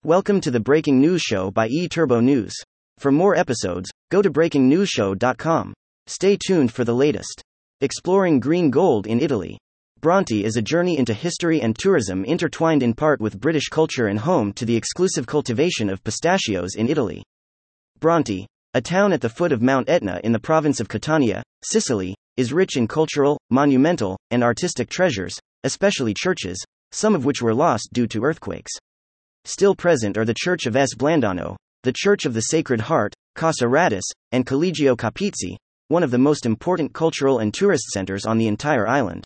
Welcome to the Breaking News Show by eTurbo News. For more episodes, go to breakingnewsshow.com. Stay tuned for the latest. Exploring green gold in Italy. Bronte is a journey into history and tourism intertwined in part with British culture and home to the exclusive cultivation of pistachios in Italy. Bronte, a town at the foot of Mount Etna in the province of Catania, Sicily, is rich in cultural, monumental, and artistic treasures, especially churches, some of which were lost due to earthquakes. Still present are the Church of S. Blandano, the Church of the Sacred Heart, Casa Radis, and Collegio Capizzi, one of the most important cultural and tourist centers on the entire island.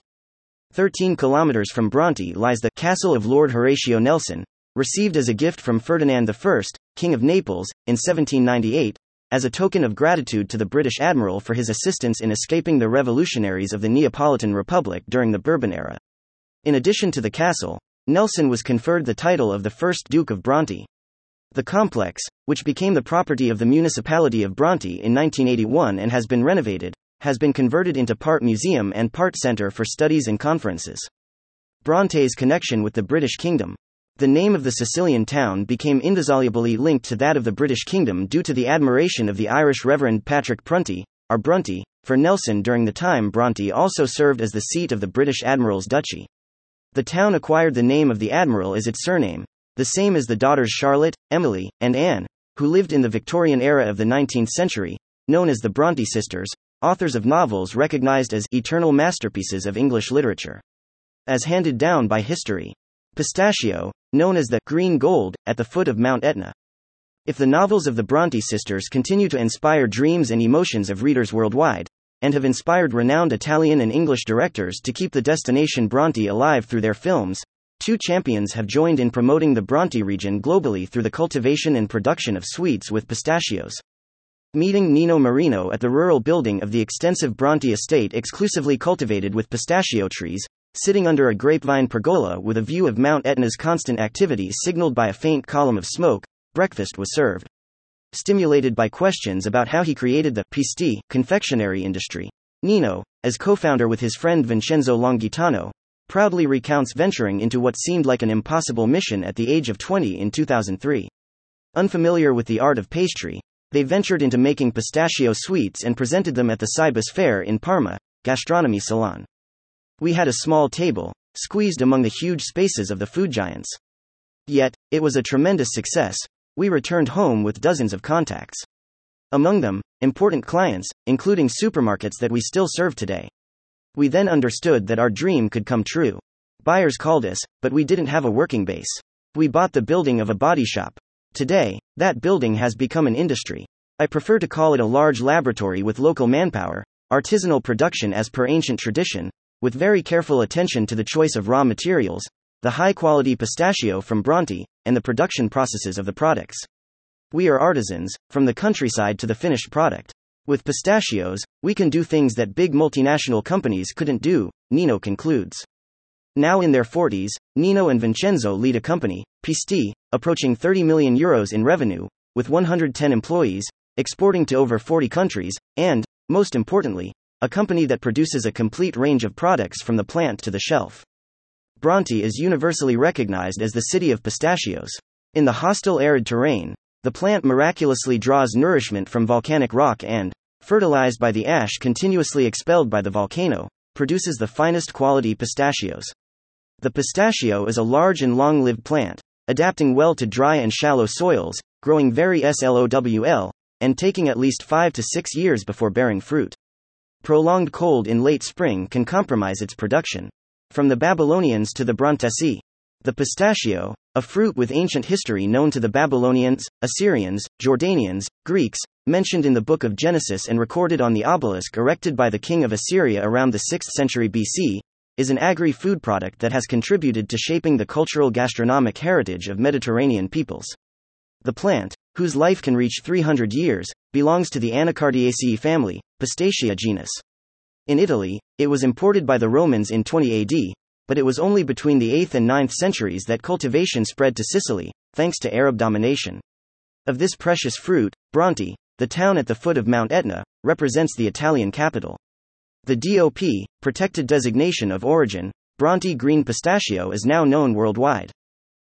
13 kilometers from Bronte lies the Castle of Lord Horatio Nelson, received as a gift from Ferdinand I, King of Naples, in 1798, as a token of gratitude to the British admiral for his assistance in escaping the revolutionaries of the Neapolitan Republic during the Bourbon era. In addition to the castle, Nelson was conferred the title of the first Duke of Bronte. The complex, which became the property of the municipality of Bronte in 1981 and has been renovated, has been converted into part museum and part center for studies and conferences. Bronte's connection with the British Kingdom. The name of the Sicilian town became indissolubly linked to that of the British Kingdom due to the admiration of the Irish Reverend Patrick Prunty, or Brunty, for Nelson during the time Bronte also served as the seat of the British Admiral's duchy. The town acquired the name of the admiral as its surname, the same as the daughters Charlotte, Emily, and Anne, who lived in the Victorian era of the 19th century, known as the Bronte sisters, authors of novels recognized as eternal masterpieces of English literature. As handed down by history. Pistachio, known as the green gold, at the foot of Mount Etna. If the novels of the Bronte sisters continue to inspire dreams and emotions of readers worldwide, and have inspired renowned Italian and English directors to keep the destination Bronte alive through their films, two champions have joined in promoting the Bronte region globally through the cultivation and production of sweets with pistachios. Meeting Nino Marino at the rural building of the extensive Bronte estate exclusively cultivated with pistachio trees, sitting under a grapevine pergola with a view of Mount Etna's constant activity signaled by a faint column of smoke, breakfast was served. Stimulated by questions about how he created the pisti confectionery industry, Nino, as co-founder with his friend Vincenzo Longhitano, proudly recounts venturing into what seemed like an impossible mission at the age of 20 in 2003. Unfamiliar with the art of pastry, they ventured into making pistachio sweets and presented them at the Cibus Fair in Parma, Gastronomy Salon. We had a small table, squeezed among the huge spaces of the food giants. Yet, it was a tremendous success. We returned home with dozens of contacts. Among them, important clients, including supermarkets that we still serve today. We then understood that our dream could come true. Buyers called us, but we didn't have a working base. We bought the building of a body shop. Today, that building has become an industry. I prefer to call it a large laboratory with local manpower, artisanal production as per ancient tradition, with very careful attention to the choice of raw materials, the high-quality pistachio from Bronte, and the production processes of the products. We are artisans, from the countryside to the finished product. With pistachios, we can do things that big multinational companies couldn't do, Nino concludes. Now in their 40s, Nino and Vincenzo lead a company, Pisti, approaching €30 million in revenue, with 110 employees, exporting to over 40 countries, and, most importantly, a company that produces a complete range of products from the plant to the shelf. Bronte is universally recognized as the city of pistachios. In the hostile arid terrain, the plant miraculously draws nourishment from volcanic rock and, fertilized by the ash continuously expelled by the volcano, produces the finest quality pistachios. The pistachio is a large and long-lived plant, adapting well to dry and shallow soils, growing very slowl, and taking at least 5 to 6 years before bearing fruit. Prolonged cold in late spring can compromise its production. From the Babylonians to the Brontesi. The pistachio, a fruit with ancient history known to the Babylonians, Assyrians, Jordanians, Greeks, mentioned in the Book of Genesis and recorded on the obelisk erected by the king of Assyria around the 6th century BC, is an agri-food product that has contributed to shaping the cultural gastronomic heritage of Mediterranean peoples. The plant, whose life can reach 300 years, belongs to the Anacardiaceae family, Pistachia genus. In Italy, it was imported by the Romans in 20 AD, but it was only between the 8th and 9th centuries that cultivation spread to Sicily, thanks to Arab domination. Of this precious fruit, Bronte, the town at the foot of Mount Etna, represents the Italian capital. The DOP, protected designation of origin, Bronte green pistachio is now known worldwide.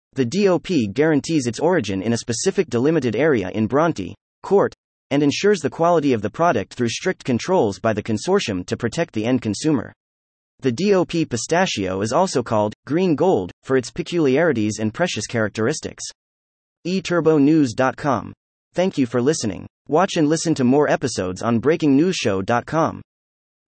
The DOP guarantees its origin in a specific delimited area in Bronte Court, and ensures the quality of the product through strict controls by the consortium to protect the end consumer. The DOP pistachio is also called green gold for its peculiarities and precious characteristics. eTurboNews.com. Thank you for listening. Watch and listen to more episodes on BreakingNewsShow.com.